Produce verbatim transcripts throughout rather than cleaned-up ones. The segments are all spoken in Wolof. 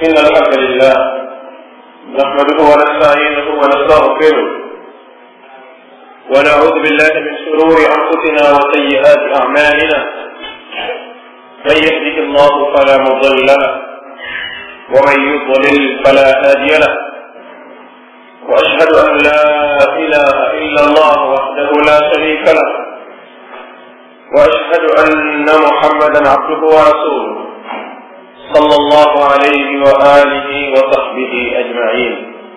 إن الحمد لله نحمده ونستعينه ونستغفره ونعوذ بالله من شرور أنفسنا وسيئات أعمالنا من يهده الله فلا مضل له ومن يضلل فلا هادي له وأشهد أن لا إله إلا الله وحده لا شريك له وأشهد أن محمدا عبده ورسوله صلى الله عليه وآله وصحبه أجمعين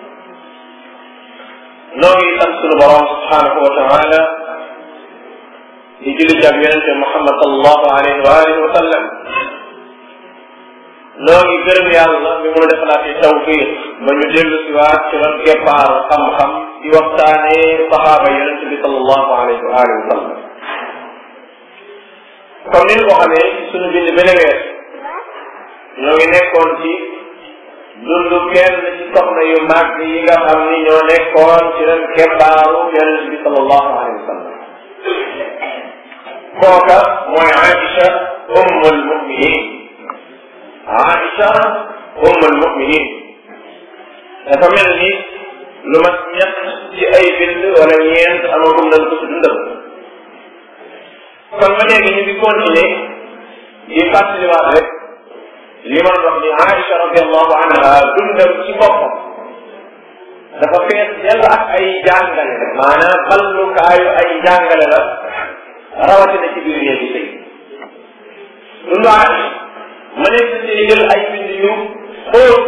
نوي تنسل برام سبحانه وتعالى يجل جابيانة محمد صلى الله عليه وآله وسلم نوي كرم يا الله بمولد خلاف التوفيق من يجل سوات شرن كبار خم خم في وقتاني صحابة ينسل صلى الله عليه وآله وسلم comme ni ko xamee suñu bind beneen ñoo ngi nekkoon ci dundu kenn ci soxna yu mag yi nga xam ni ñoo nekkoon ci ren kebbaaru yonent bi sallallahu alayhi wa sallam kooka mooy Aïcha ummul muminin Aïcha ummul muminin dafa mel ni lu mat ñett ci ay bind wala ñeent amagum nañ ko ci dundam kon ba léegi ñu ngi continuer di fàttaliwaat rek li ma wax ni Aïcha radiallahu anha dundam ci boppam dafa fees dell ak ay jàngale maanaam ballukaayu ay jàngale la rawatina ci biir néegi sëy dundu Aïcha ma nekk ci jël ay bind yu xóot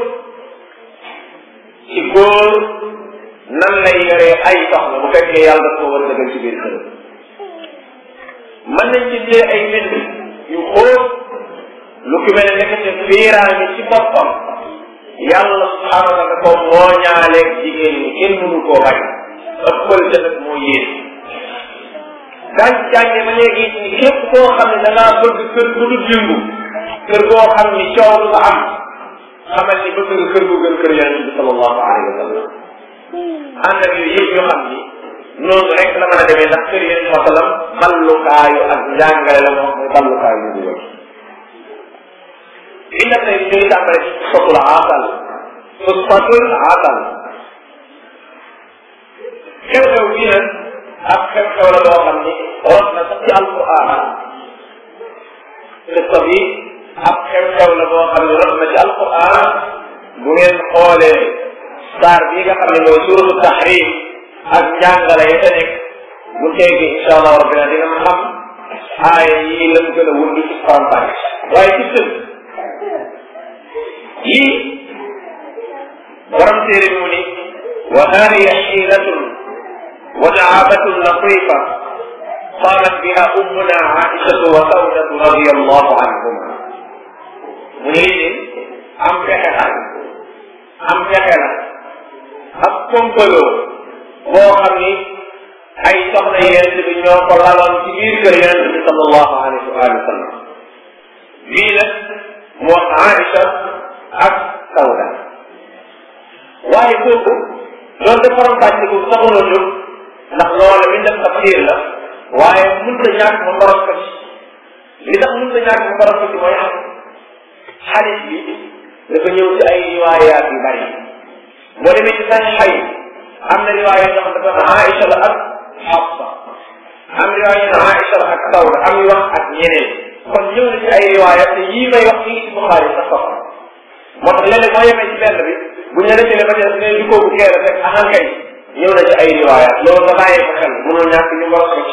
ci góor nan lay yoree ay soxna bu fekkee yàlla daf ko war a dëggal ci biir kër mën nañ ci jëlee ay mbind yu xóot lu ki mel ne nekk ci fiiraange ci boppam yàlla subhaanahu wa taala ko moo ñaaleeg jigéen ñi kenn mënu koo bañ ëppal ca nag moo yéen daañ jànge ba léegi ni képp koo xam ne da ngaa bëgg kër gu dul yëngu kër goo xam ni coow du ko am xamal ni bëgg nga kër gu gën kër yonent bi sallallahu alayhi wa sallam ànd ak yooyu yëpp ñu xam ni noonu rek la mën a demee ndax kër yéen sa sallam ballukaayu ak njàngale la moom mooy ballukaayu ñu dugal li nga tey ñu ngi tàmbale ci sotul aasal sotul aasal xew-xew bii nag ak xew-xew la boo xam ni rot na sax ci alquran qissa bi ak xew-xew la boo xam ni rot na ci alquran bu ngeen xoolee saar bii nga xam ne mooy suuratu tahrim ak njàngale ya ca nekk bu teegi incha allah rabbina dina xam aaya yii lañ gën a wund ci faram-fàcce waaye ci tëb yii borom téere mu ni wa haadihi xiilatun wa daabatun latifa qaamat biha ummuna aishatu wa sawdatu radiyallahu anhuma mu ni lii am pexe la am pexe la ak kompaloo boo xam ni ay soxna yonent bi ñoo ko laloon ci biir kër yonent bi sallallahu alayhi wa sallam lii nag moo Aïcha ak Sawda waaye kooku loolu dafa faram fàcce ko saxula jóg ndax loola mi def tafsir la waaye mënut a ñàkk ma boros ko ci li tax mënut a ñàkk ma boros ko ci mooy xadis bi dafa ñëw ci ay riwaayaat yu bari boo demee ci seen xay am na riwaaya yoo xam dafa Aïcha la ak Hafsa am riwaaya yoo xam Aïcha la ak Sawda am yu wax ak ñeneen kon ñëw na ci ay riwaaya te yii may wax fii ci Buxaari sax sax moo tax léeg-léeg moo yemee ci benn bi bu ñu la defee ba tey ngay duggoo bu keere rek ahan kay ñëw na ci ay riwaaya loolu nga bàyyee ko xel mënul ñàkk ñu war ko ci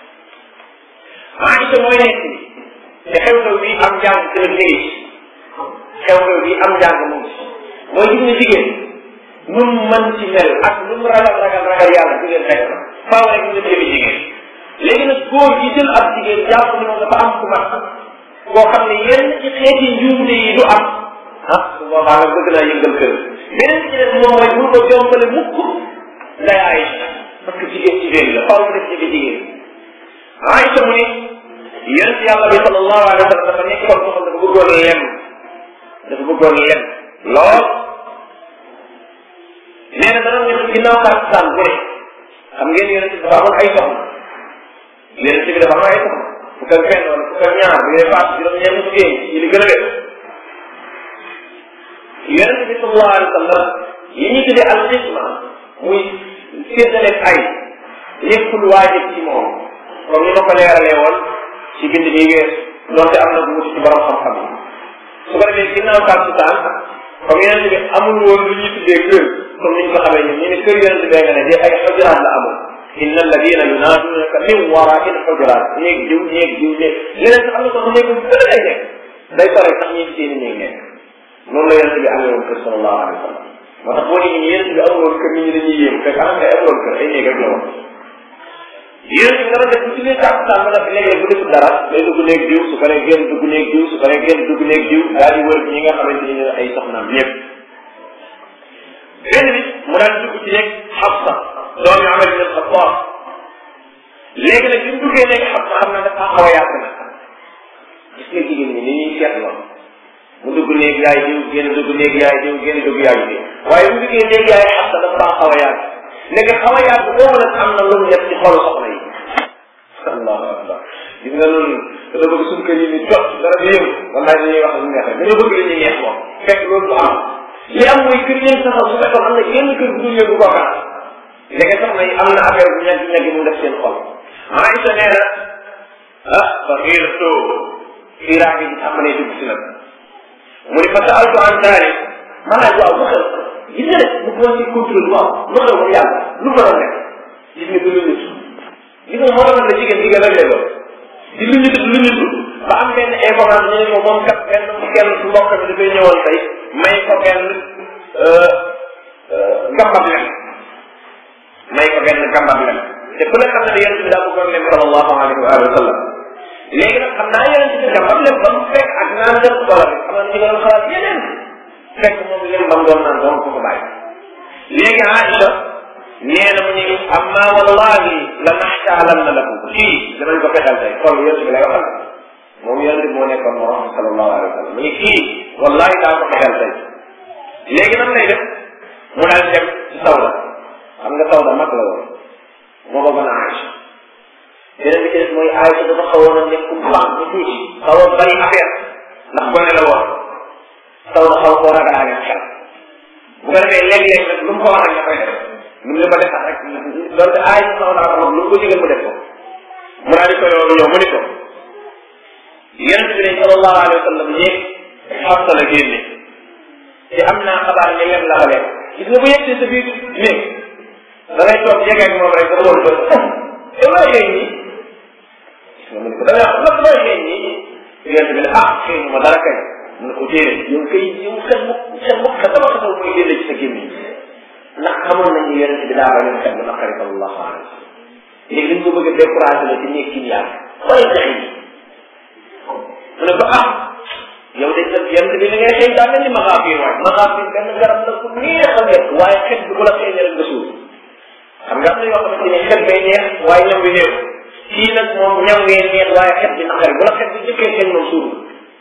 Aïcha mooy nekk ni te xew-xew bi am njàng tamit léegi xew-xew bi am njàng mu ngi mooy gis nga jigéen nu mu mën ci mel ak nu mu ragal ragal ragal yàlla jigéen xëy na faaw rek nga jëmi jigéen léegi nag góor gi jël ab jigéen jàpp ni moom dafa am ku mat koo xam ne yenn ci xeeti njuumte yi du am ah su boobaa nag bëgg naa yëngal kër beneen ci des moom mooy bul ko jombale mukk nday Aïcha parce que jigéen jigéen la faaw mu def jëmi jigéen Aïcha mu ni yonent yàlla bi sallallahu alayhi wa sallam dafa nekkoon koo xam dafa bëggoon lem dafa bëggoon lem lool nee na dana nekk ginnaaw tàkkusaan bu ne xam ngeen yonent bi dafa amoon ay soxna yonent bi dafa am ay soxna fukk ak benn wala fukk ak ñaar bu dee paas juróom ñeent fukki yi li gën a def yonente bi sallallahu alayhi wa sallam yi ñu tuddee al xisma muy séddale ay lépp lu waajib ci moom comme ni ma ko leeralee woon ci bind bi wees doonte am na bu wuti ci borom xam-xam yi su ko defee ginnaaw tàkkusaan comme yonente bi amul woon lu ñuy tuddee kër comme ni ñu ko xamee ñun ñu ne kër yonente bee nga ne de ay xujuraat la amul inna alladina yunaadunaka min waraa'il xujuraat néeg jiw néeg jiw néeg leneen sax am na ko su néeg bu gën lay nekk day sore sax ñi seeni néeg nekk noonu la yonente bi amee woon kër sallallahu alayhi wa sallam moo tax boo déggee yonente bi amul woon kër nit ñi dañuy yéem fekk am nga amul woon kër ay néeg rek la woon yonente bi dara def bu tuddee tàkkusaan ba def léeg-léeg bu def dara day dugg néeg jiw su ko nee génn dugg néeg jiw su ko nee génn dugg néeg jiw daal di wër ñi nga xamante ni ay soxnaam ñëpp benn bi mu daal dugg ci nekk Xafsa doomi Umar ibn Xattaab léegi nag bi mu duggee nekk Xafsa xam na dafa xaw a yàgg nag gis nga jigéen ñi ni ñuy seetloo mu dugg néeg yaay jiw génn dugg néeg yaay jiw génn dugg yaay jiw waaye bu duggee néeg yaay Xafsa dafa xaw a yàgg léegi xaw a yàgg boobu nag am na lu mu def ci xolu soxna yi allahu akbar gis nga loolu da bëgg suñu kër yi ni jot dara di yëngu wallaay dañuy wax lu neex rek dañoo bëgg li ñuy neex moom fekk loolu du am li am mooy kër yéen saxal su fekkoon am na yenn kër bu dul yëngu bokkaat léegi soxna yi am na affaire bu ñag ñag mu def seen xol Aïcha nee na ah fa xiirtu xiiraa gi tàmbalee dugg si nag mu ni fa saaltu an daalik ma laaj waaw lu xew gis nga de bu commencé contrôle waaw lu xew moom yàlla lu mën a nekk gis nga du lu nit gis nga moo tax la jigéen jigéen rek lay doon di lu nit lu nit ba am benn information ñu ne ko moom kat benn kenn su mbokk bi dafay ñëwoon tey may ko benn gambat lem may ko benn gambat lem te ku ne xam ne yonent bi daa bëggoon lem sallallahu alayhi wa sallam léegi nag xam naa yonent bi gambat lem ba mu fekk ak naan dem wala bi xam naa ci doon xalaat yeneen fekk moom lem ba mu doon naan doon ko ko bàyyi léegi Aïcha nee na mu ñu amma wallahi la naxtaalan na lahu kii danañ ko fexal tey kon yonent bi lay waxal moom yonent bi moo nekkoon moom sallallahu alayhi wa sallam mu ngi kii wallahi daa ko fexal tey léegi nan lay def mu daal dem ci Sawda xam nga Sawda mag la woon moo bëggoon a Aïcha beneen bi ci des mooy Aïcha dafa xawoon a nekk ku baax bu tuuti xaw a bari affaire ndax gone la woon Sawda xaw koo ragal ak xel bu ko defee léeg-léeg nag lu mu ko wax rek dafay def lu mu la ko def rek loolu Aïcha Sawda xam lu mu ko digal mu def ko mu daal di koy loolu ñëw mu ni ko yonent bi ne sallallahu alayhi wa sallam ne Xafsa la génne te am naa xabaar ne lem la ko lekk gis nga bu yegsee sa biir néeg da ngay toog jege ak moom rek nga xool ko yow looy xëy nii gis nga mu ne ko da ngay wax nag looy xëy nii yonent bi ne ah xëy ma dara kay mu ne ko déedéet yow kay yow xel mu xel mu xel sama xasaw mooy génne ci sa gémmiñ ndax xamoon nañ ne yonent bi daa bañoon xel bu naqari sallallahu alayhi wa sallam léegi dañ ko bëgg a découragé la ci néeg ci ñaar wala jaxe yi mu ne ko ah yow de sa yent bi li ngay xëy daa mel ni maxaafir waay maxaafir benn garab la ku neex a nekk waaye xet bi bu la xëy ne rek nga suuf xam nga am na yoo xamante ni xet bay neex waaye ñam bi néew kii nag moom ñam ngee neex waaye xet bi naqari bu la xet bi jëkkee xëy moom suuf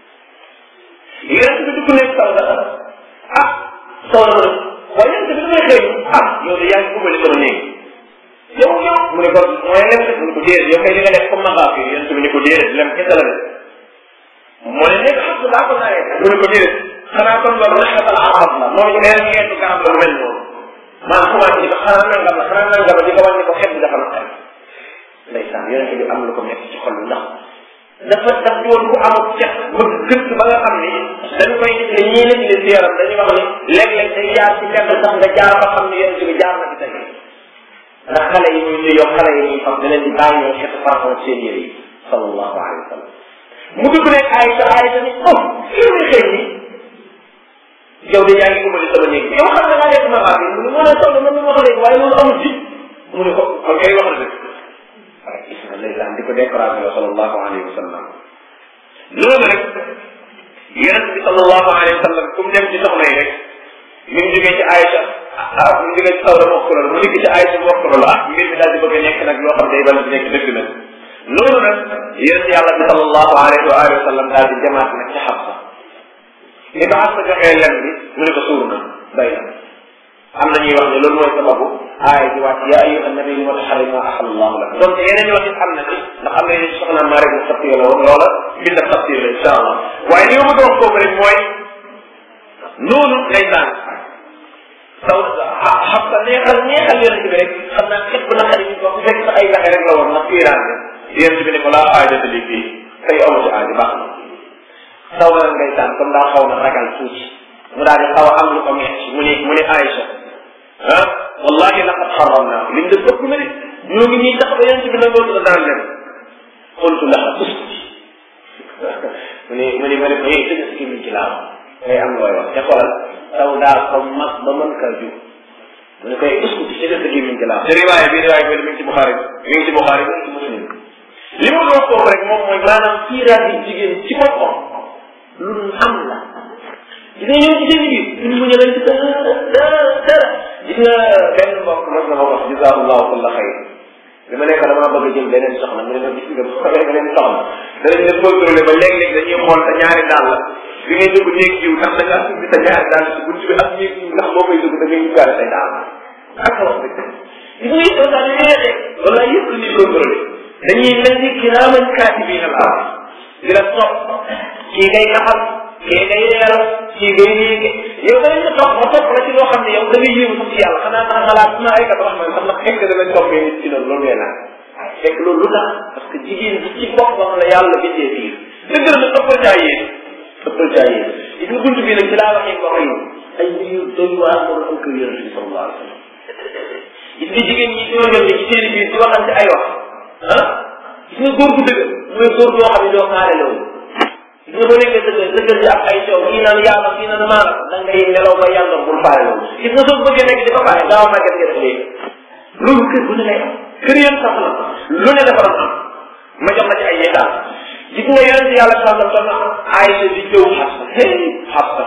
yent bi dugg nekk Sawda ah Sawda mu ne waaye yent bi damay xëy ah yow de yaa ngi ubbali sama néeg yow yow mu ne ko mooy lem mu ne ko déedéet yow kay li nga def comme maxaafir yent bi ne ko déedéet lem kese la def moo ne nekk xam nga daa ko naayee mu ne ko déedéet xanaa kon loolu naxatal arab la moo ne leen ngeen garab la lu mel noonu maanaam commencé di ko xanaa nangam la xanaa nangam la di ko wàññi ko xet bi dafa naqari ndeysaan yonente bi am lu ko nekk ci xol bi ndax dafa daf doon ku amul cet bëgg gëstu ba nga xam ni dañ koy gis ne ñii lañ leen si yaram dañuy wax ni léeg-léeg day jaar ci mbedd sax nga jaar ba xam ne yonente bi jaar na ci tey ndax xale yi ñuy nuyoo xale yi ñuy xam da leen di bàyyi ñoo xetu parfum seen yére yi sallallahu alayhi wa sallam mu dugg nekk Aïcha Aïcha ni oh kii muy xëy ni yow de yaa ngi ubbali sama néeg yow xam nga ngaa nekk ma xaar mu ne moo ne soxla man mi wax léegi waaye loolu amul ci mu ne ko kon kay wax na dëgg waaye gis nga ndeysaan di ko découragé la sallallahu alayhi wa sallam loolu rek yonent bi sallallahu alayhi wa sallam comme dem ci soxna yi rek mi ngi jógee ci Aïcha ah mi ngi jógee ci Sawda wax ko loolu mu dikk ci Aïcha wax ko loolu ah mbir mi daal di bëgg a nekk nag loo xam day bal di nekk dëgg nag loolu nag yonent yàlla bi sallallahu alayhi wa alihi wa sallam daal di jamaat nag ci Xafsa li ko Xafsa joxee lem bi mu ne ko suur na doy na am na ñuy wax ne loolu mooy sababu aaya ji wàcc yaa ayyuha nabi lima tuharrimu ma ahalla Allahu lak donc yeneen wax it am na ci ndax am na ni soxna maa rek mu tafsir la woon loola bind tafsir la insha allah waaye li ma bëgg a wax foofu rek mooy loolu ngay daan taw xam nga neexal neexal yonent bi rek xam naa xet bu naqari ñu ko fekk sa ay gaxe rek la woon ndax fiiraange yonent bi ne ko laa aajata li fii tey amu ci aaji baax na taw na ngay daan comme daa xaw na ragal tuuti mu daal di xaw a am lu ko metti mu ne mu ne Aïcha ah wallahi laqad xaramna lim de bëgg na de ñoo ngi ñuy tax ba yonent bi nangoo ko daan dem qultu laha uskuti mu ne mu ne ma ne ko yee tëgg si mi ci laa ngay am looy wax te xoolal taw daa ko mag ba mën kaa jur mu ne ko yee uskuti tëgg si mi ci laa te riwaaya bi riwaaya bi mi ngi ci Buxaari mi ngi ci Buxaari mi ngi ci Muslim li ma doon foofu rek moom mooy maanaam fiiraat yi jigéen ci boppam lu am la gis nga ñoom ci seen biir suñu mu ñëwee ci dara dara dara gis nga benn mbokk mos na ma wax jazaahullahu kulla xayr li ma nekk damaa bëgg a jël beneen soxna mu ne ma gis nga bu xamee beneen soxna danañ la contrôlé ba léeg-léeg dañuy xool sa ñaari dàll bi ngay dugg néeg jiw ndax da ngaa ubbi sa ñaari dàll si bunt bi ak néeg jiw ndax boo koy dugg da ngay duggaale say dàll ak wax dëgg gis nga it sax li neexee wala yëpp lu ñuy contrôlé dañuy mel ni kiraaman kaatibiina la di la topp kii ngay naxal kii ngay yeeral kii ngay yéege yow danañ la topp ba topp la ci loo xam ne yow da ngay yéemu sax ci yàlla xanaa naa xalaat ma ay kat rahman sax nag fekk danañ toppee nit ci loolu loolu ngay naan fekk loolu lu tax parce que jigéen bi ci boppam la yàlla bindee biir dëgg la nag ëppal caa yéen ëppal caa yéen gis nga bunt bi nag ci laa waxee ko xëy ay mbir yu doy waar moom am kër yonent bi sallallahu alayhi wa sallam gis nga jigéen ñi ñoo ñëw ci seen biir di waxante ay wax ah gis nga góor gu dëgg mooy góor goo xam ne doo xaare loolu gis nga boo nekkee dëgg dëgg ci ak ay coow kii naan yàlla kii naan maana da ngay nelaw ba yàlla bul faale loolu gis nga soo bëggee nekk di ko faale gaaw a màgget nga def léegi loolu kër bu ne lay am kër yéen sax la lu ne dafa am ma jox la ci ay yéegaal gis nga yonent yàlla sallam soxna Aïcha di jëw Xafsa hey Xafsa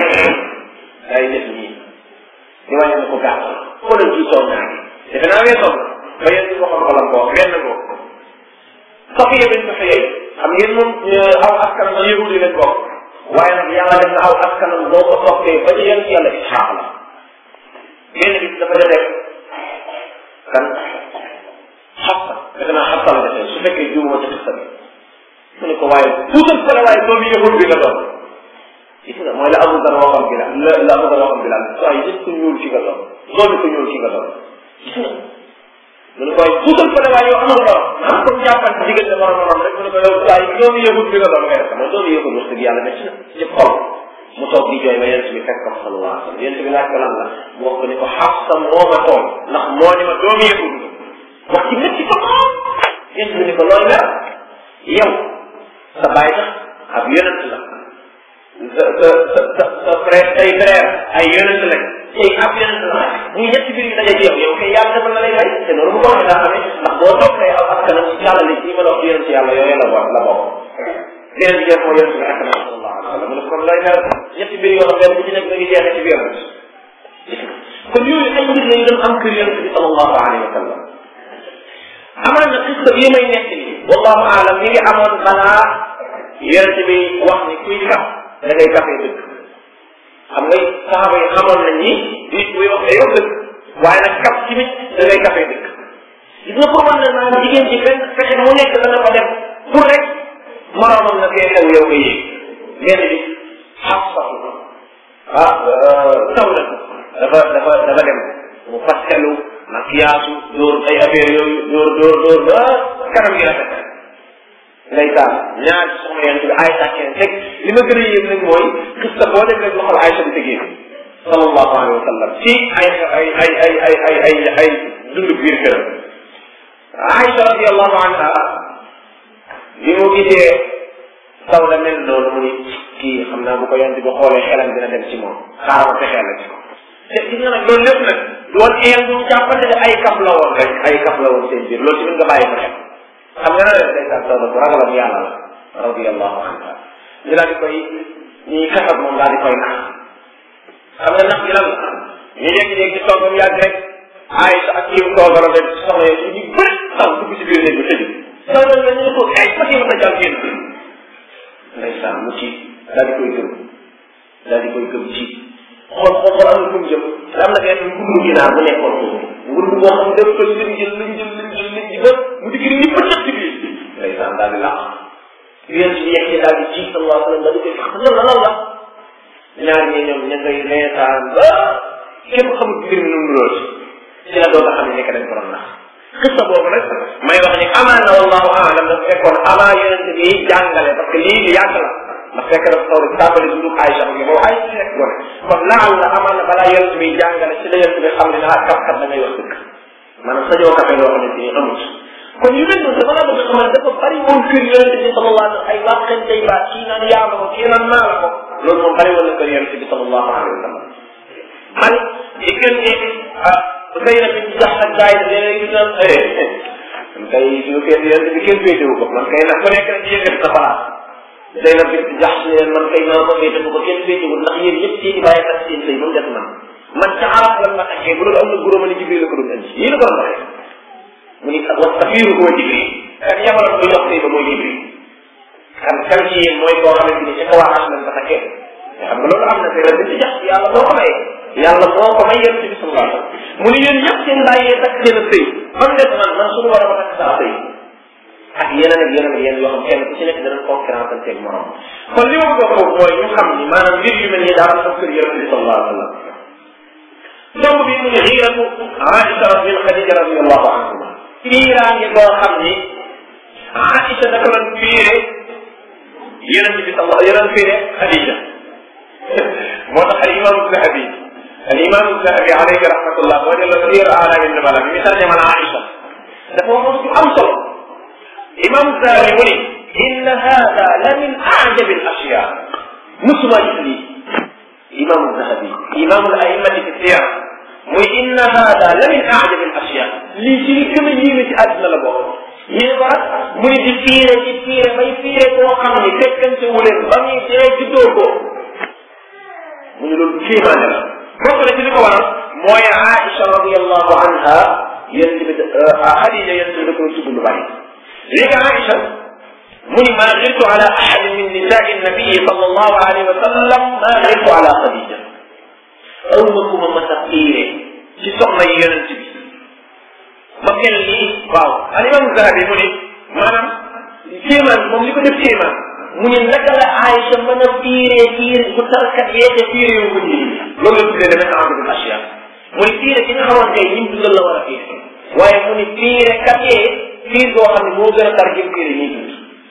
day def nii di wàññi na ko gàtt xoolal kii soog naa gi defe naa weesoon ba yéen ci waxoon xolam boo benn boo Safiya bint Xuyay xam ngeen moom aw askanam na yëgul yi leen bokk waaye nag yàlla def na aw askanam boo ko toppee ba ci yéen ci yàlla Isxaaq la benn bis dafa def kan Xafsa defe naa Xafsa la defee su fekkee juuma ci xista bi mu ne ko waaye puusal fële waaye doomu yëgul bi nga doon gis nga mooy la Abu Dar waxam bi la la la Abu Dar waxam bi la waaye nit ku ñuul ci nga doon doomi ku ñuul ci nga doon gis nga mu ne ko waaye puusal fële waaye yow amal borom am comme jàppante diggante borom borom rek mu ne ko yow waaye doomu yëgul bi nga doon ngay def mooy doomu yëgul wax dëgg yàlla métti na ci xol mu toog di jooy ba yonent bi fekk ko sallallahu alayhi wa sallam yonent bi laaj ko lan la mu wax ko ni ko Xafsa moo ma toog ndax moo ni ma doomu yëgul wax ci métti ko yonent bi ni ko loolu la yow sa baay tax ab yonent la sa sa sa sa sa frère say frère ay yonent lañ tey ab yonent la muy ñetti biir yi daje ci yow yow kay yàlla defal na lay may te noonu bu ko waxee daa xamee ndax boo toppee aw askanam ci jàllale ci ma la wax yonent yàlla yooyu la bokk la bokk beneen bi jeex moo yonent bi ak na sallallahu alayhi wa sallam mu ne kon lay mel ñetti biir yoo xam ne bu ci nekk da ngi jeexee ci biir kon yooyu ay mbir lañu doon am kër yonent bi sallallahu alayhi wa sallam amaan na xista yi may nekk ni wallahu aalam mi ngi amoon balaa yonent bi wax ni kuy kaf da ngay kafee dëgg xam nga saxaaba yi xamoon nañ ni nit buy wax day wax dëgg waaye nag kaf ci mit da ngay kafee dëgg gis nga pour man na naan jigéen ji fenn fexe mu nekk dana ko def pour rek moroomam na fee xew yow nga yéeg benn bi xaf sax ah taw na dafa dafa dafa dem mu paskelu makiyaasu dóor ay affaire yooyu dóor dóor dóor ba kanam gi rafet ndeysaan ñaar ci soxna yonent bi Aïcha kenn teg li ma gën a yéem nag mooy xista boo dem rek loxol Aïcha bi tegee sallallahu alayhi wa sallam ci ay ay ay ay ay ay ay ay dund biir këram Aïcha radiyallahu anha li mu gisee taw la mel noonu mu ni kii xam naa bu ko yonent bi xoolee xelam dina dem ci moom xaaral ma fexee la ci ko te gis nga nag loolu lépp nag doon eel bu ñu jàppante ne ay kaf la woon rek ay kaf la woon seen biir loolu tamit nga bàyyi ko xel xam nga ne day tax taw bu ragalam yàlla la radiyallahu anha ñu daal di koy ñuy kasab moom daal di koy nax xam nga nax gi lan la ñu jékki-jékki toog ba mu yàgg rek Aïcha ak kii toog rek soxla yooyu ñu bëri taw dugg ci biir néeg bi tëj taw la ñu ne ko ay ma kii ma sa jàll génn ndeysaan mu ci daal di koy gëm daal di koy gëm ci xool xool xool am na fu mu jëm am na benn ngurdu ginaar bu nekkoon foofu ngurdu boo xam ne def ko lim jël lim jël lim jël lim ji ba mu dikk ni fa ci biir ndeysaan daal di laq yéen ci yegg daal di ci sallallahu alayhi wa sallam daal di koy xam lan la lan la ñaar ñi ñoom ña ngay reetaan ba kenn xamul mbir mi nu mu lool ci la doog a xam ne nekk dañ ko doon nax xista boobu nag may wax ni amaan na wallahu aalam dafa fekkoon avant yonente bi jàngale parce que lii li yàgg la ndax fekk dafa taw rek tàmbali dundug Aïcha ak yow Aïcha nekk gone kon laal la amaan na balaa yonente bi jàngale ci la yonente bi xam ne naa kat kat da ngay wax dëgg maanaam sañoo kafe loo xamante ni amut kon yu mel noonu dama la bëgg xamal dafa bari woon kër yonente bi sallallahu alayhi wa sallam ay waxantey baat kii naan yaa ma ko kii naan maa la ko loolu moom bari woon na kër yonente bi sallallahu alayhi wa sallam man diggante ah Zeynab bi jax ak gars yi léeg-léeg ñu naan man kay suñu kër yonente bi kenn féetewu ko man kay nag ku nekk rek yëngati sa palaas Zeynab bi jax si leen man kay maa ko féetewu ko kenn féetewul ndax yéen ñëpp seen i bàyyi ak seen sëy moom def man man ca arab lan ma taxee bu doon am na guróoma ni Jibril la ko doon indi yii la ko doon waxee mu ni wa safiiru huwa Jibril kan yabal ko jox sëy ba mooy Jibril kan kan ci yéen mooy koo xamante ni ca kaw aas lañ ko taxee nga xam nga loolu am na sëy la di jax yàlla moo ko may yàlla moo ko may yonente bi sallallahu alayhi wa sallam mu ni yéen ñëpp seen bàyyee takk seen sëy man des man man suñu war a takk saa sëy ak yeneen ak yeneen ak yeneen yoo xam kenn ku ci nekk danañ concurrence ak seen morom kon li ma bëgg a foofu mooy ñu xam ni maanaam mbir yu mel nii daal sax kër yonente bi sallallahu alayhi wa sallam donc bi mu ne xiiratu Aïcha bin Xadija radiyallahu anhuma fiiraange boo xam ni Aïcha dafa doon fiire yonente bi sallallahu yonente fiire Xadija moo tax al imam Zahabi al imam Zahabi alayhi rahmatullah boo delloo siir alamin nubala bi mi tarjamal Aïcha dafa wax su am solo imam Zahabi mu ni inna hada la min ajabi al ashya musuma gis lii imam Zahabi imam al a'immati fi siyar muy inna hada la min ajabi al ashya lii ci li gën a yéeme ci àdduna la bokk yéen ba mu ni di fiire di fiire bay fiire koo xam ni fekkante wu leen ba muy dee juddoo ko mu ne loolu kéemaane la bokk na ci li ko waral mooy Aïcha radiyallahu anha yéen tamit Xadija yéen tamit da ko tudd lu bari léegi Aïcha mu ni maa xirtu ala ahadin min nisaai nabii sallallahu alayhi wa sallam maa xirtu ala Xadija aw ma ku ma mas a xiire ci soxna yi yonent bi ma mel nii waaw al imam Zahabi mu ni maanaam kéemaan moom li ko def kéemaan mu ni naka la Aïcha mën a fiire fiir bu tarkat yeete fiire yu ko nii loolu la tuddee dama temps bil asiya mu ni fiire ki nga xamoon tey ñim dundal la war a fiire waaye mu ni fiire kat yee fiir boo xam ne moo gën a tar jëm fiire ñuy dund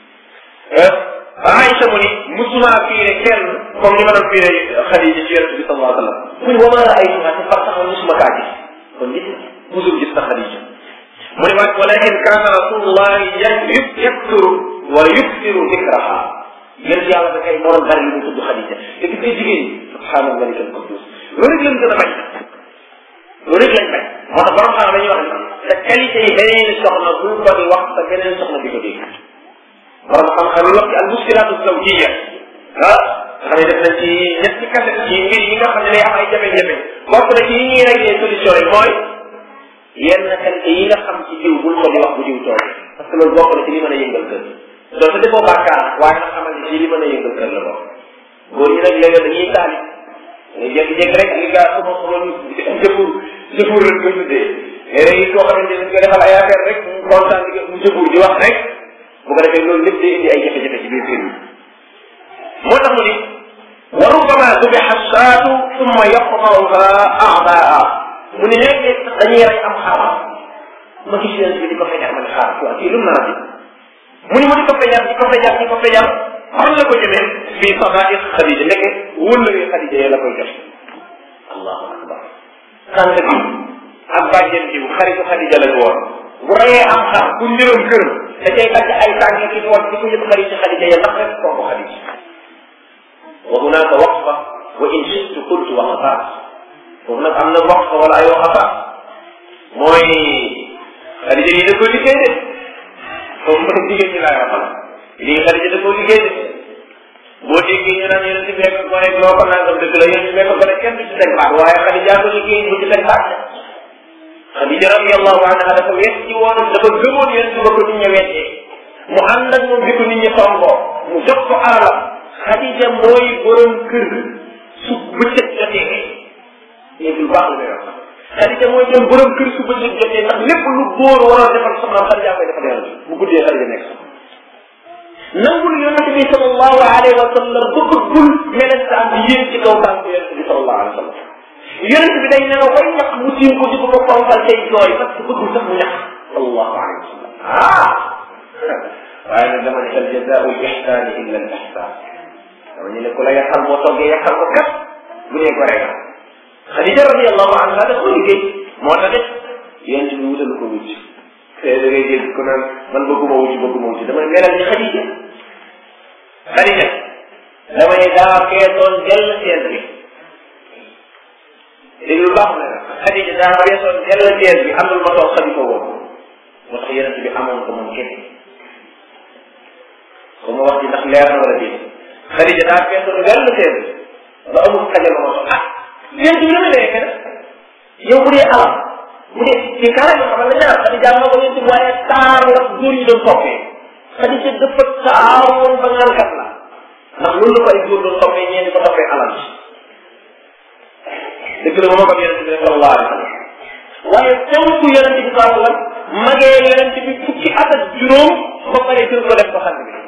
Aïcha mu ni musuma fiire kenn comme ni ma doon fiire Xadija ci yonent bi sallallahu alayhi wa sallam mu ni wa ma raaytuha te far sax musuma kaa gis kon gis musul gis na Xadija mu ni waat walakin kaana rasulullahi yakturu wa yuksiru dikraha yéen yàlla da kay morom bari lu mu tudd Xadija te gis ngay jigéen ñi subhaana malik al quddus loolu rek lañ gën a bañ loolu rek lañ bañ moo tax borom xam dañuy wax ni sa qualité yi beneen soxna bu ko di wax sa beneen soxna di ko dégg borom xam-xam yi wax ci al muskilaatu zawjiya ah xam ne def nañ ci ñetti kase ci mbir yi nga xam ne day am ay jafe-jafe bokk na ci yi ñuy réglé solution yi mooy yenn qualité yi nga xam ci jiw bul ko di wax bu jiw toog parce que loolu bokk na ci li mën a yëngal kër donc defoo bàkkaar waaye nag xamal ni ci li mën a yëngal kër la bokk góor ñi nag léegi dañuy taali nga jékki-jékki rek li gaa sama sama jëfur jëfur rek nga tuddee léegi koo xamante ni nga defal ay affaire rek mu kontaan di mu jëfur di wax rek bu ko defee loolu lépp day indi ay jafe-jafe ci biir kër yi moo tax mu ni wa rubbama dubiha saatu summa yaqta'uha a'daa mu ni léeg-léeg sax dañuy rey am xaar ma gis yéen bi di ko fekkee ma ne xaar quoi kii lu mu nar a mu ni mu di ko fejar di ko fejar di ko fejar xam la ko jëmee fii fadaa'il Xadija ndeke wëllëri Xadija yi la koy jox allahu akbar sant bi ak bàjjen bi xaritu Xadija la ñu woon bu reyee am xar bu njëroon këram da cay dagg ay tànk ki di wax di ko yëpp xarit ci Xadija yi ndax rek kooku Xadija wa hunaaka waqfa wa in shi'tu qultu waqafaat foofu nag am na waqfa wala ay waqafaat mooy Xadija yi da ko liggéey de foofu nag jigéen ñi laay waxal lii Xadija da koo liggéey de boo déggee ñu naan yéen si fekk ko rek loo ko nangam dëgg la yéen si fekk ko rek kenn du ci teg baat waaye Xadija ko liggéey bu ci teg baat Xadija radiyallahu anha dafa wet ci woon dafa gëmoon yéen si ba ko nit ñi wettee mu ànd ak moom bi ko nit ñi tomboo mu jox ko alalam Xadija mooy borom kër su bëccëg jotee léegi lu baax la may wax Xadija mooy doon borom kër su bëccëg jotee ndax lépp lu góor war a defal soxnaam Xadija koy defal yàlla bu guddee Xadija nekk soxna nangul yonente bi sallallahu alayhi wa sallam bëggul melentaan bi yéen ci kaw tànk alayhi wa sallam yonent bi day nelaw bay ñax mu tiim ko di ko ko fonkal tey jooy parce que bëggul sax mu ñax sallallahu alayhi wa sallam ah waaye nag dama ne al jazaau al ihsaani illa al ihsaan dama ñu ne ku la yàqal boo toggee yàqal ko kat bu dee gore nga Xadija radiyallahu anha da ko liggéey moo tax it yonent bi wutal ko wucc te da ngay dégg ku naan man bëgguma wucc bëgguma wucc damay melal ni Xadija Xadija damay daa feesoon jël seen bi léegi lu baax na Xadija daa feesoon jël seen bi amul ma toog xalifa woon moo tax yonent bi amoon ko moom kenn ko ma wax ci ndax leer na wala déet Xadija daa feesoon jël seen bi ba amul xajal ma toog ah yonent bi dama nekk nag yow bu dee alal bu dee ci kaay yoo xam ne ñaar Xadija moo ko yonent bi waaye taar la góor yi doon toppee Xadija dafa taaroon ba ngankat la ndax loolu la ko ay góor doon toppee ñeen ko toppee alal dëgg la moo ko yonent bi sallallahu alayhi wa sallam waaye tontu yonent bi sallallahu alayhi wa sallam magee yonent bi fukki at ak juróom ba pare jël ko def ko sang bi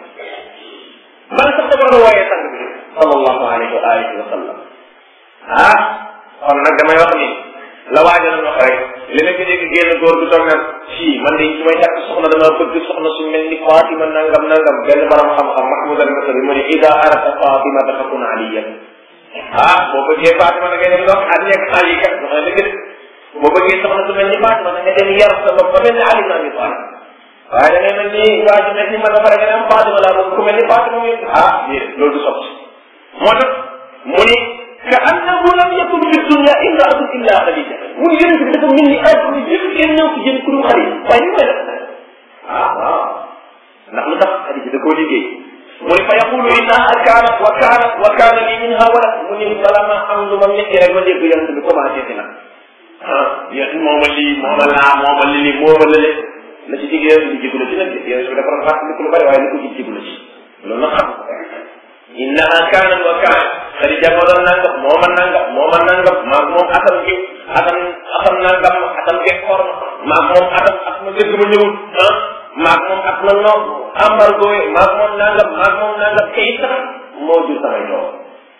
man sax dama la wooyee sang bi sallallahu alayhi wa alihi wa sallam ah kon nag damay wax ni la waaja na wax rek li nekk dégg génn góor du toog naan fii man de su may takk soxna dama bëgg soxna su mel ni Fatima nangam nangam benn borom xam-xam Mahmoud al-Masri mu ne ida arata Fatima takun aliya ah boo bëggee Fatima da ngay dem wax ak nekk Ali kat wax na dëgg boo bëggee soxna su mel ni Fatima da nga dem yar sa bopp ba mel ni Ali naa ngi Fatima waaye da ngay mel ni waa ji mel ni man a pare nga ne am Fatima laa bëgg ku mel ni Fatima muy ah yéen loolu du sotti moo tax mu ni ka annahu lam yakun fi dunya imraatun illa Xadija mu ni yonent bi dafa mel ni àdduna yëpp kenn ñëw ci jëm ku dul Xadija waaye ni koy def ah waaw ndax lu tax Xadija da koo liggéey mu ni fa yaqulu innaha kaanat wa kaanat wa kaana li minha walad mu ni bala ma am lu ma metti rek ma dégg yonent bi commencé si nag ah yéen mooma lii mooma laa mooma lii mooma lële la ci digg yonent bi jigu la ci nag yonent bi dafa doon fàttali lu bari waaye li ko ci jigu la ci loolu nag xam innaha kaanat wa kaanat Xadija moo doon nangam moo ma nangam moo ma nangam maag moom atam gi atam atam nangam atam geeg xoor ma maag moom atam at ma dégg ma ñëwul ah maag moom at ma noog embargo yi maag moom nangam maag moom nangam kay sax moo jur samay doom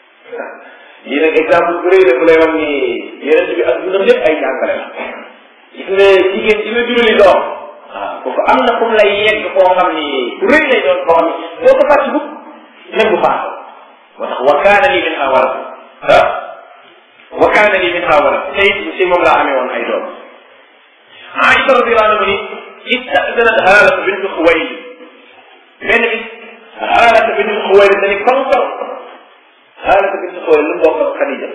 lii nag exemple bu rëy la bu lay wax ni yeneen bi ak dundam lépp ay jàngale la gis nga jigéen ci la jurali doom waaw kooku am na fu mu lay yegg koo xam ni bu rëy lay doon koo xam ni boo ko fàcc bu même bu faatoo moo tax wa kaana li minha walad ah wa kaana li minha walad tey si moom laa amee woon ay doom Aïcha radiyallahu anha ni ista'zanat Haalata bint Xuwaylid benn bis Haalata bint Xuwaylid dañu konkor Haalata bint Xuwaylid lu mu bokk ak Xadija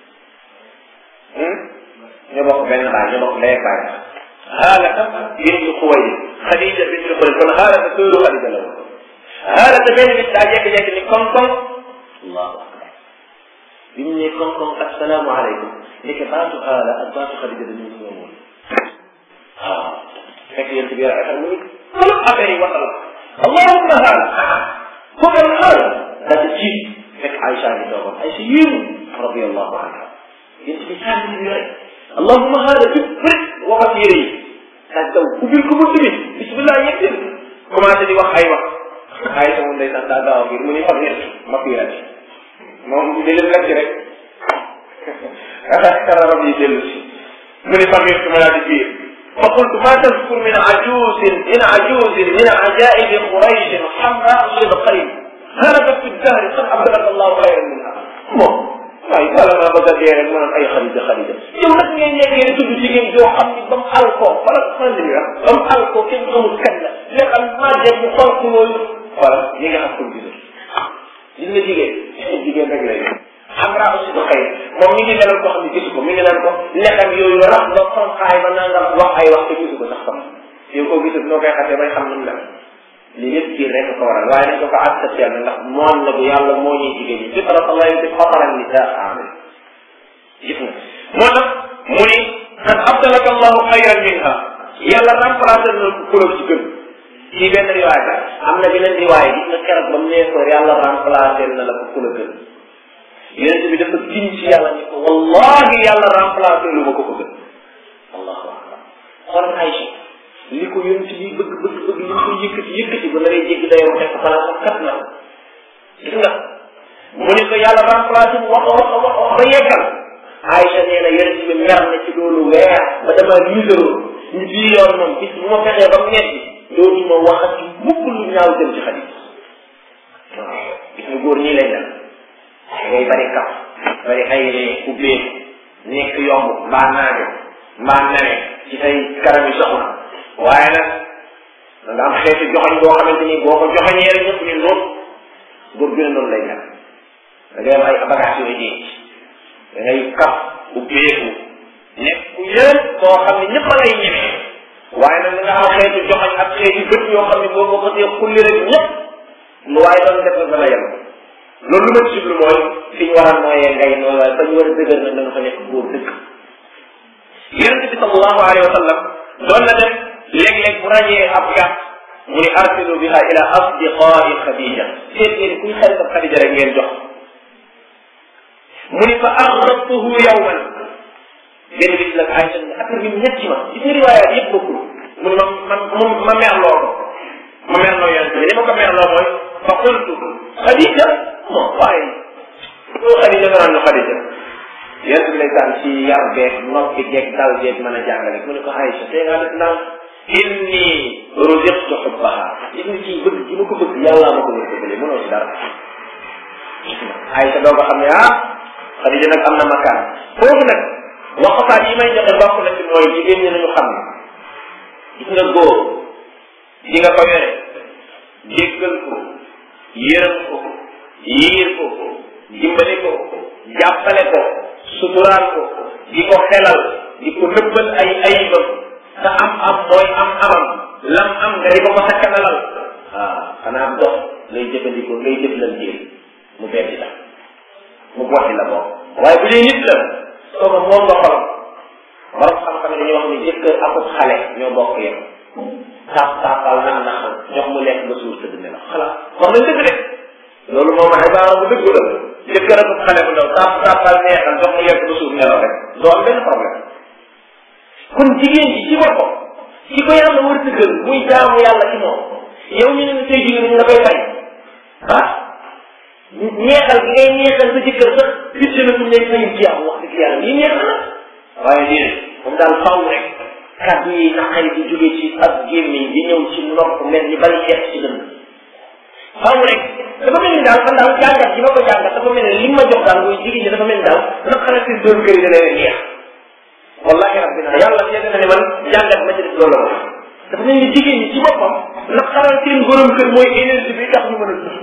ñoo bokk benn baay ñoo bokk ndey ak baay Haalata bint Xuwaylid Xadija bint Xuwaylid kon Haalata sóoru Xadija la woon Haalata benn bis daa jékki-jékki ni konkor allahu akbar bi mu ne konkon assalaamu aleykum ndeke baatu Haala ak baatu Xadija dañu ñëw woon waaw fekk yéen ci biir affaire mu ni kala affaire yi waxal allahumma Haala kookal Haala daa di jiit fekk Aïcha ngi toogoon Aïcha yéen radiyallahu anha yéen ci bi sànni bi rek allahumma Haala bi rek waxat yére yi daa daw ubbil ko mu tamit bismillah yegg commencé di wax ay wax Aïcha moom day sax daa gaaw a biir mu ni fag ma fiirati moom di leen lekk rek kararam yi dellu si mu ni famille su ma laa di biir fa qultu ma tazkur min ajuusin min ajuusin min ajaa'ibi qurayshin hamra sidqayn halakat fi dahri qad abdalaka allahu xayran minha moom waaye wala maa bëgg a dee rek ma naan ay Xadija Xadija yow nag ngeen nekkee di tudd jigéen joo xam ni ba mu àll ko wala xandi bi wax ba mu àll ko kenn xamul kañ la lekkal màggee bu xonk loolu voilà ñi nga xam ko gis gis nga jigéen jigéen rek lay am raa aussi ba xëy moom mi ngi melal koo xam ne gisu ko mi ngi naan ko lekkam yooyu rax ba xonqaay ba nangam wax ay wax te gisu ko sax sama yow koo gisul noo koy xasee bay xam nu mu la lii yëpp kii rek ko waral waaye dañ ko ko accepté na ndax moom la bu yàlla moo ñuy jigéen ñi fitrat allah yi xataral nisaa amin gis nga moo tax mu ni qad abdalaka allahu xayran minha yàlla remplacé na ku la ci gën ci benn riwaay la am na beneen riwaay gis nga keroog ba mu nee ko yàlla remplacé na la ko ku la gën yonent bi dafa giñ ci yàlla ni ko wallahi yàlla remplacé lu ma ko ko gën allahu akbar xoolal Aïcha li ko yonent bi bëgg bëgg bëgg li ko yëkkati yëkkati ba naree jéggi dayoo fekk balaa ko kat na gis nga mu ne ko yàlla remplacé mu wax wax wax wax ba yeggal Aïcha nee na yonent bi mer na ci loolu weer ba dama riisaloo ni bii yoon moom bis bu ma fexee ba mu nekk dootuma waxati mukk lu ñaaw jëm ci xadis waaw gis nga góor ñii lay dal ngay bari kaf bari ay ree ubbeeku nekk yomb mbaa naajo mbaa nawe ci say karam yi soxna waaye nag da nga am xeeti joxoñ boo xamante ni boo ko joxoñee rek ñëpp ni noonu góor gi ne noonu lay dal da ngay am ay bagage yooyu denc da ngay kaf ubbeeku nekk ku yéen koo xam ne ñëpp a lay ñemee waaye nag da nga am xeetu joxoñ ak xeeti bët yoo xam ne boo ko xasee xulli rek ñëpp lu waaye doon def ba la yem loolu lu ma ci jublu mooy fi ñu war a nooyee ngay nooy waaye fa ñu war a dëgër nag da nga fa nekk góor dëgg yonente bi sallallahu alayhi wa sallam doon na def léeg-léeg bu ràññee ab gàtt mu ni arsilu biha ila asdiqai Khadija seet ngeen kuy xaritam Khadija rek ngeen jox mu ni fa arrabtuhu yawman benn bis nag Aïcha ne affaire bi ñetti ma gis nga riwaayaat yëpp bokkul mu ni ma man ma merloo ko ma merloo yonente bi ni ma ko merloo mooy fa qultu Khadija bon waaye loolu Khadija nga naan Khadija yonente bi lay daan ci yar beeg noppi geeg dal geeg mën a jàngale mu ne ko Aïcha tey ngaa def naan inni ruziqtu hubbaha gis nga ci bëgg ci ma ko bëgg yàlla ma ko mën ko bële mënoo ci dara Aïcha doo ko xam ne ah Khadija nag am na makaan foofu nag waxtaan yi may joxe bokk na ci mooy jigéen ñi nañu xam ne gis nga góor di nga ko yore jéggal ko yërëm ko yiir ko dimbali ko jàppale ko suturaal ko di ko xelal di ko nëbbal ay ayibam sa am am mooy am amam lam am nga di ko ko sakkanalal waaw xanaa dox ngay jëfandikoo ngay jëflanteel mu beddi la mu botti la bokk waaye bu dee nit la sooga moom nga xolam borom xam-xam ne dañuy wax ni jëkkër akub xale ñoo bokk yem saaf saafal nax naxal jox mu lekk ba suur tëdd ne la xalaat wax nañ dëgg de loolu moom xibaar bu dëgg la jëkkër akub xale bu ndaw saaf saafal neexal jox mu lekk ba suur ne la rek doo am benn problème kon jigéen ji ci boppam ci ko yàlla war a tëggal muy jaamu yàlla ci moom yow ñu ne say jigéen ñu nga koy fay ah neexal gi ngay neexal sa jëkkër sax gis na ñu lay fay ci am wax dëgg yàlla lii neex na waaye lii moom daal faw rek kàddu yi naqari di jóge ci ak gémmiñ di ñëw ci nopp mel ni bari xeet ci dënd faw rek dafa mel ni daal man daal jàngat ji ma ko jàngat dafa mel ni li ma jox daal mooy jigéen ñi dafa mel ni daal naqara si doon kër yi da leen neex wallahi rabbina yàlla seet na ne man jàngat ma ci def loolu la dafa mel ni jigéen ñi ci boppam naqaral seen borom kër mooy énergie bi tax ñu mën a dund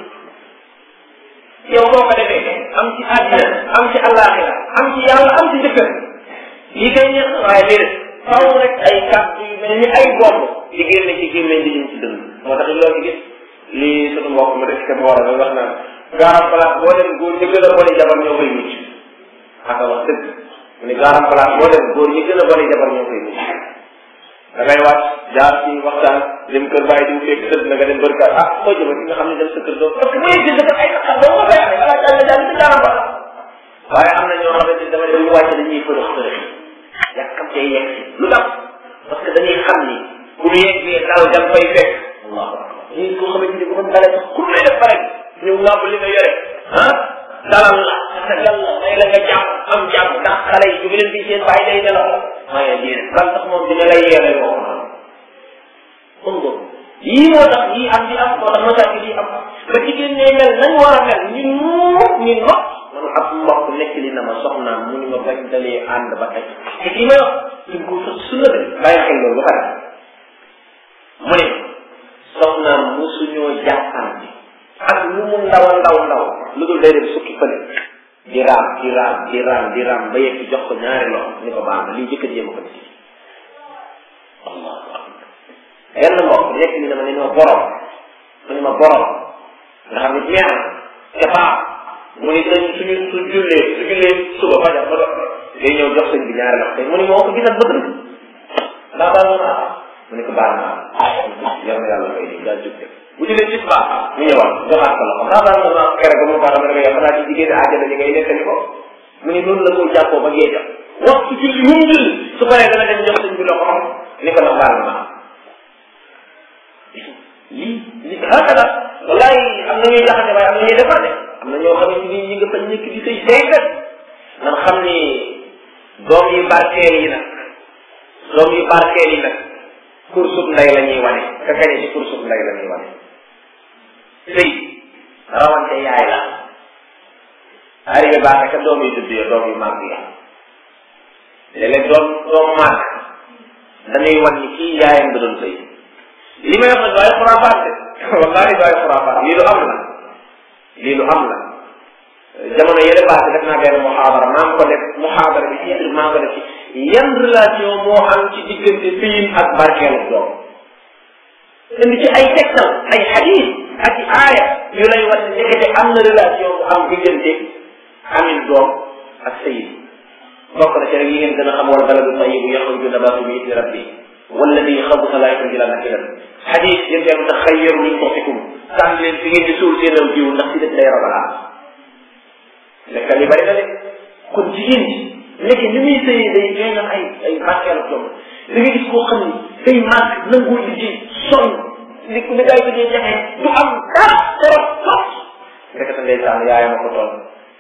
yow boo ko defee am ci àddina am ci àllaaxira am ci yàlla am ci jëkkër lii kay neex na waaye déedéet faw rek ay kàddu yu mel ni ay bomb di génne ci gémmeñ di jëm ci dënd moo tax loo ci gis lii sunu mbokk mu def kenn war a wax naan gaaram place boo dem góor ñi gën a boni jabar ñoo koy mucc aka wax dëgg mu ne gaaram place boo dem góor ñi gën a boni jabar ñoo koy mucc da ngay wàcc jaar ci waxtaan dem kër bàyyi di fekk tëdd na nga dem bërka ah foo jëma ki nga xam ne dem sa kër doo parce que bu yëg sa kër ay naqar doo ko fay ala jàll jàll ci gaaram ba waaye am na ñoo xamante ni dama dem ñu wàcc dañuy fërëx fërëx yàkkam cay yegg si lu tax parce que dañuy xam ni bu ñu yeggee dal dem fay fekk allahu akbar ñii koo xamante ni bu ko dalee sax ku lay def ba rek ñëw ngàbb li nga yore ah dalal la sa yàlla may la nga jàmm am jàmm ndax xale yi jóge leen fii seen bàyyi day nelaw waaye déedéet bal tax moom dina lay yeelay woo kon nga yii moo tax yii am di am moo tax masaaki yii am ba jigéen ñee mel nañ war a mel ñu muut ñu not man ab mbokk nekk li na ma soxnaam mu ni ma bañ dalee ànd ba tey te kii may wax suñ ko sa sunna de bàyyi xel loolu ba pare mu ne soxnaam musuñoo jàppante ak lu mu ndaw ndaw ndaw lu dul day dem sukki fële di raam di raam di raam di raam ba yegg jox ko ñaari loxo ni ko baax na lii jëkkër jéem a ko def allahu akbar benn mbokk nekk ni dama ne ma borom mu ne ma borom nga xam ne ñeex te baax mu ni dañ suñu su jullee su jullee suba fajar ba dox day ñëw jox sëñ bi ñaari loxo te mu ni moo ko gisat ba dëgg daa baal ma mu ne ko baal naa yow na yàlla koy nii daal jóg de bu jëlee gis baax mu ñëwaat joxaat ko loxo daa baal ma kere ba mu baax ma ne ko yow xanaa ci jigéen aajana ñi ngay nettali ko mu ni noonu la ko jàppoo ba géejam waxtu julli mu julli su paree dana dem jox sëñ bi loxo ni ko ndax baal ma lii li hakada wallahi am na ñuy jaxase waaye am na ñuy defar de am na ñoo xam ne ni ñi nga fa nekk di say say rek nan xam ni doom yu barkeel yi nag doom yu barkeel yi nag kursub ndey la ñuy wane ka kañe ci kursub ndey la ñuy wane sëy rawante yaay la arrivé baax ka doom yu dudd ya doom yu màgg ya léeg-léeg doom doom màgg dañuy wan ni kii yaayam da doon sëy li may wax nag waaye xuraafaat de wallahi waaye xuraafaat lii lu am la lii lu am la jamono yële baax def naa benn muhaadara maa ngi ko def muhaadara bi titre maa ngi ko def ci yan relation moo am ci diggante sëyin ak barkeelu doom indi ci ay tegtal ay xadiis ak i aaya yu lay wax ne nekkete am na relation bu am diggante amin doom ak sëyin bokk na ci rek yi ngeen gën a xam wal baladu tayyibu yaxruju nabaatu bi idni rabbi walladi xabusa laa yaxruju illa nakidan xadiis yéen dem taxayyaru min tuxfikum tànn leen fi ngeen di suul seenaw jiw ndax si def day rabalaa lekkal yi bari na de kon jigéen ji nekk ni muy sëyee day feeñal ay ay barkeelu doom da nga gis koo xam ni day màgg nangoo liggéey sonn li li ngay bëggee jaxe du am dara trop trop ndekete ndeysaan yaayam moo ko toll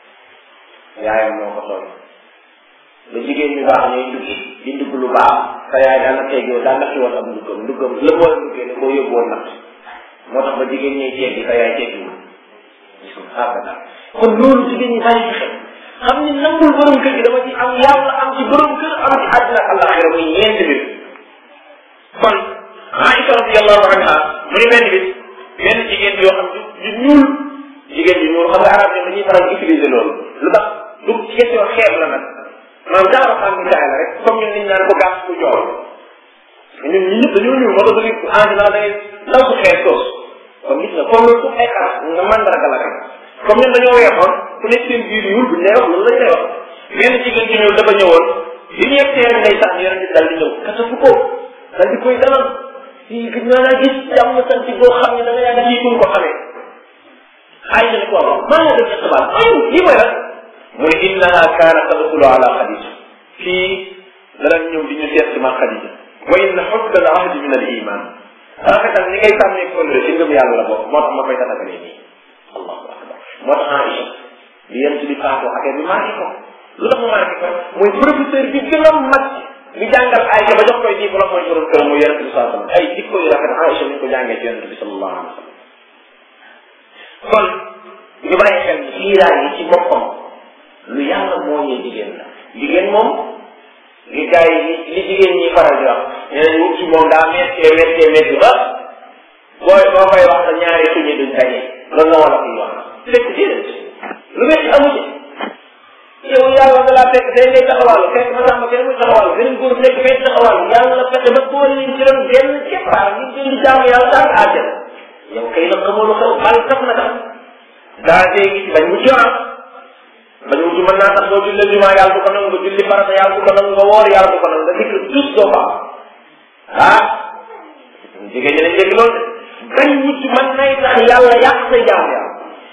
yaayam moo ko toll ba jigéen ñu baax ñooy dugg di dugg lu baax sa yaay daan na teggoo daan na fi woon ab nduggam nduggam la mu war a duggee ne koo yóbbu woon nag moo tax ba jigéen ñooy teggi sa yaay teggiwul gis nga ah kon loolu jigéen ñi bàyyi ci xel xam ni nangul borom kër gi dama ci am yàlla am ci borom kër am ci àddina ak àllaxira muy ñeenti mbir kon Aïcha radiyallahu anha mu ni benn bis benn jigéen yoo xam ju ñuul jigéen ju ñuul xam nga arab ñoom dañuy faral di utiliser loolu lu tax du ci question xeeb la nag maanaam genre xam ni daay la rek comme ñun niñ naan ko gàtt ku joor ñun ñi ñëpp dañoo ñuul moo tax da ngay en général da ngay ndaw su xeeb toos kon gis nga comme loolu su ay xaar nga mandarga la rek comme ñun dañoo weexoon ku nekk seen biir ñuul buñ lay wax loolu lañ lay wax benn jigéen ci ñuul dafa ñëwoon li ñu yegg seen ngay sax yonente bi dal di ñëw kasafu ko dal di koy dalal fii gis naa naa gis jàmm sant boo xam ne da nga yàgg lii ko xamee ay na ne ko waaw maa ngi def xibaar ay lii mooy lan mu ne innaha kaana tadxulu ala Xadija fii danañ ñëw di ñu seet si ma Xadija wa inna xusna al ahdi min al iman rafetal ni ngay sàmmee kóllëre ci ngëm yàlla la bokk moo tax ma koy tatagalee nii allahu akbar moo tax Aïcha li yéen ci di faatoo affaire bi marqué ko lu tax mu marqué ko mooy professeur bi gën a mag li jàngal Aïcha ba jox koy diplôme mooy borom këram mooy yonente bi sallallahu alayhi wa sallam ay jikko yu rafet Aïcha ni ko jàngee ci yonente bi sallallahu alayhi wa sallam kon ñu bàyyi xel ni xiiraay yi ci boppam lu yàlla moo ñee jigéen la jigéen moom li gars yi li jigéen ñi faral di wax nee nañ wut ci moom daa méttee méttee métti ba booy boo koy wax sa ñaari suñu duñ daje loolu la wala fi wax fekk déedéet lu métti amu ci yow yàlla da laa fekk day ngay taxawaalu fekk ma sax ma kenn muy taxawaalu beneen góor nekk fay taxawaalu yàlla fexe ba boole leen ci ren benn keppaar ñu gën di jaamu yàlla daal àjjal yow kay la xamoo lu xew bal sax na tax daa dee gi ci bañ mu jox bañ mu mën naa tax boo jullee jumaa yàlla du ko nangu nga julli farata yàlla du ko nangu nga woor yàlla du ko nangu nga dikk tous doo baax ah jigéen ñi dañ dégg loolu de bañ mucc mën nay tax yàlla yàq say jaam yàlla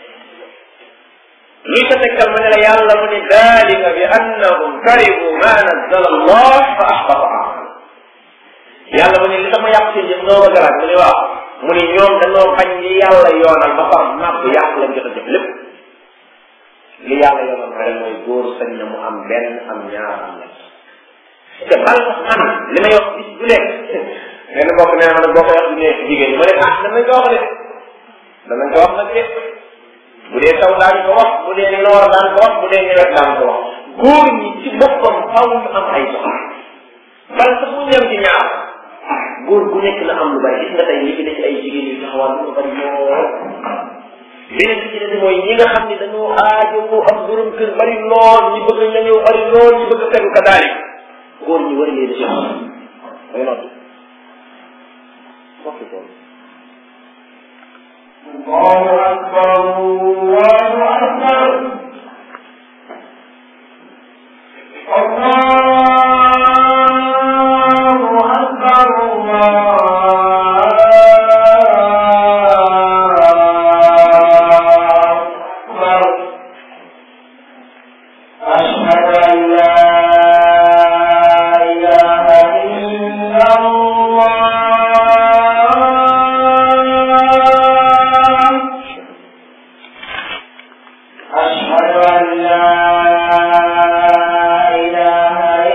luy ko tegtal ma ne la yàlla mu ne dalika bi annahum karihu ma nazzala allah fa ahbata amal yàlla mu ne li sama yàq seen jëf noo ba garaat mu ne waaw mu ne ñoom dañoo bañ li yàlla yoonal ba far napp yàq lañ jot a jëf lépp li yàlla yoonal ma mooy góor sañ na mu am benn am ñaar am ñett te bal sax man li may wax bis bu nekk benn mbokk nee na ma nag boo koy wax du nekk jigéen ñi ma ne ah danañ ko wax de danañ ko wax nag de bu dee taw daan ko wax bu dee noor daan ko wax bu dee nawet daan ko wax góor ñi ci boppam faaw ñu am ay soxla bal sax mu ñëm ci ñaar góor gu nekk na am lu bari gis nga tey li fi ne ci ay jigéen yu taxawal lu bari lool beneen bi ci des mooy ñi nga xam ne dañoo aajo am borom kër bari lool ñi bëgg na ñëw bari lool ñi bëgg fekk ka daali góor ñi war leen a soxla mooy noonu bokk ko Allahu akbar Allahu akbar Allahu akbar أشهد أن لا إله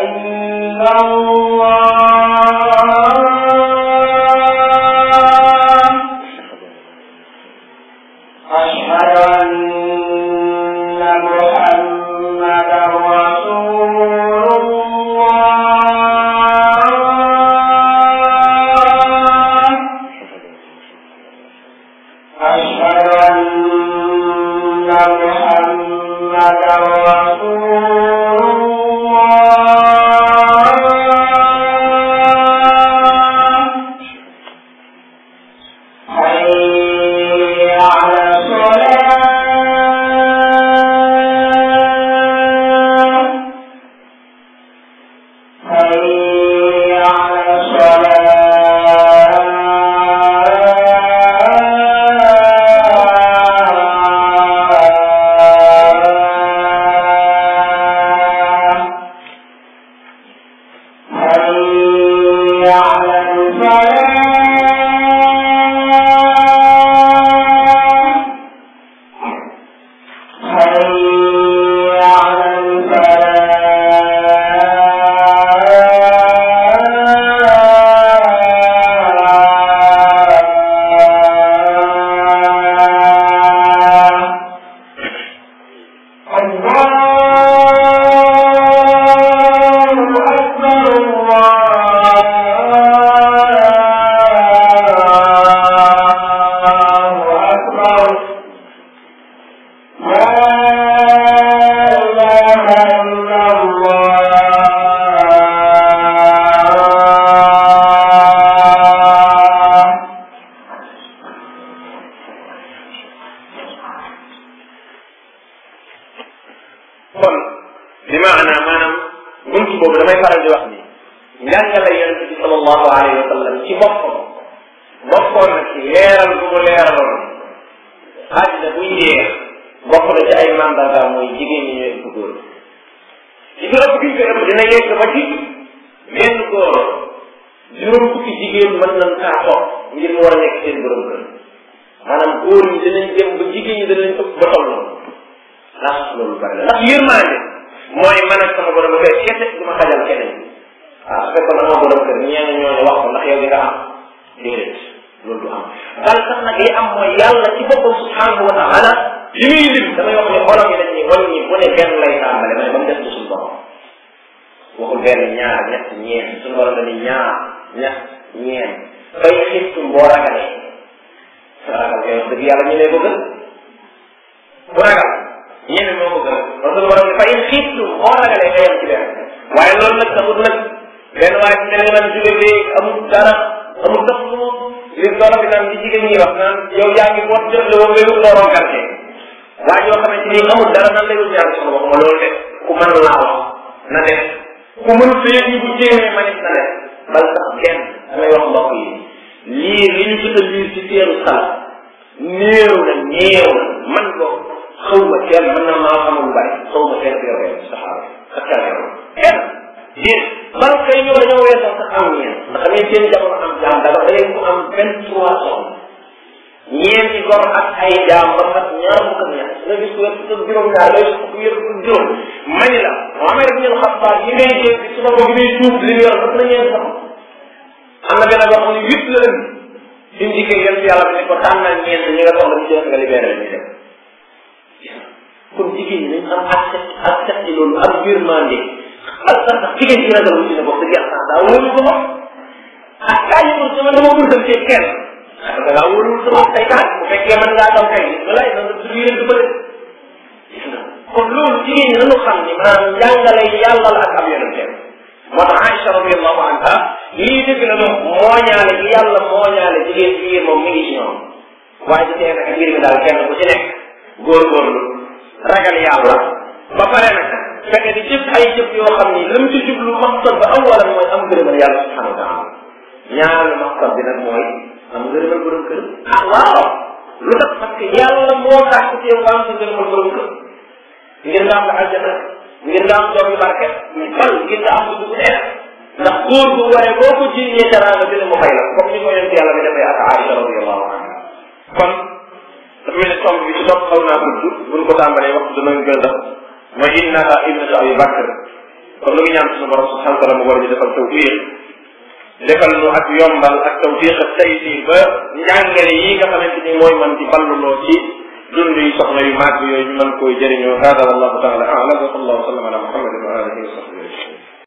maana maanaam buntu boobu damay faral di wax ni njàngale yonent bi sallallahu alayhi wa sallam ci boppam bokkoon na ci leeral bu mu leeraloon àddina buy jeex bokk na ci ay mandarga mooy jigéen ñi ñooy ëpp góor ci fi ëpp giñ ko ëpp dina yegg ba ci benn góor juróom fukki jigéen mën nañ kaa toog ngir mu war a nekk seen borom kër maanaam góor ñi danañ dem ba jigéen ñi danañ ëpp ba toll noonu ndax loolu bari la ndax yërmaande mooy man ak sama borom kër kese du ma xajal keneen waaw su fekkoon sama borom kër ñeen ñooñu wax ko ndax yow di nga am déedéet loolu du am dal sax nag li am mooy yàlla ci boppam subhanahu wa taala li muy lim damay wax ne xolam yi dañuy wan ñi bu ne benn lay tàmbale ma ne ba mu des ci suñu borom waxul benn ñaar ñett ñeent suñu borom dañuy ñaar ñett ñeent bay xittum boo ragalee sa ragal kay wax dëgg yàlla ñu lay bëgg bu ragal ñeneen moo bëgg parce que borom ne fa in xittum boo ragalee nga yem ci benn waaye loolu nag taxut nag benn waaye ci mel ni man jóge bi amul dara amul daf lu li doora bi naan di jigéen ñi wax naan yow yaa ngi boot jëf la woo ngay wut loo ronkarte waaye yoo xamante ni amul dara nan lay wut ñaar soxla waxuma loolu de ku mën laa wax na def ku mënul sa yëg yi bu jéemee manit na def bal sax kenn damay wax mbokk yi lii li ñu jot a liir ci teeru xala néew na néew na man ko xaw ma kenn mën na maa xamul bari xaw ma kenn teew rek saxaaba ak kenn kenn yéen man kay ñoo dañoo weesoo sax am ñeen ndax ngay seen jamono am jaam dara da ngeen ko am vingt trois soxna ñeenti gor ak ay jaam ba mat ñaar fukk ak ñett nga gis wér fukk ak juróom-ñaar lay fukk wér fukk ak juróom mani la Omar ibn al-Khattab yi ngay dégg bi suba ko bi ngay tuub li mu yor daf na ñeen sax am na benn boo xam ne huit la leen bi mu dikkee yéen yàlla bi ne ko tànnal ñeent ñi nga soxla ñu ci def nga libéré la ñuy dem kon jigéen ñi nañ am accès accès ci loolu ak yërmande ak sax sax jigéen ci ragal wu ci ne bokk dëgg yàlla daa wóolu ko moom ak kaa yi sama dama buntal ci kenn da ngaa wóolu sama ay kaa bu fekkee mën ngaa daw kay walaay na nga du yéen du bële gis nga kon loolu jigéen ñi nañu xam ni maanaam njàngale yàlla la ak ab yonenteem moo tax Aïcha radiyallahu anha lii dëgg la moom mooñaale gi yàlla mooñaale jigéen ci moom mi ngi ci ñoom waaye di tee nag mbir mi daal kenn ku ci nekk góorgóorlu ragal yàlla ba pare nag fexe di jëf ay jëf yoo xam ni lam ci jublu maqsad ba awalan mooy am ngërëmal yàlla subhanahu wa taala ñaareelu maqsad bi nag mooy am ngërëmal borom kër ah waaw lu tax parce que yàlla moo tax ci yow am sa ngërëmal borom kër ngir nga am la aljana ngir nga am doom yu barke bal ngir nga am dugg neex ndax góor bu waree boo ko jiñee teraanga dina mu fay la comme ni ko yonent yàlla bi defee ak Aïcha radiyallahu anha kon dafa mel ne tomb bi ci topp xaw naa gudd buñ ko tàmbalee waxtu dinañ gën a mooy innaha ibnatu Abi Bakr kon lu ngi ñaan suñu borom subhanahu wa taala mu war ñu defal tawfiq defal nu ak yombal ak tawfiq ak taysir ba njàngale yi nga xamante ni mooy man di balluloo ci dund yi soxna yu màgg yooyu ñu mën koy jëriñoo hada wallahu taala a'lam wa sallallahu wa sallam ala muhammadin wa alihi wa sahbihi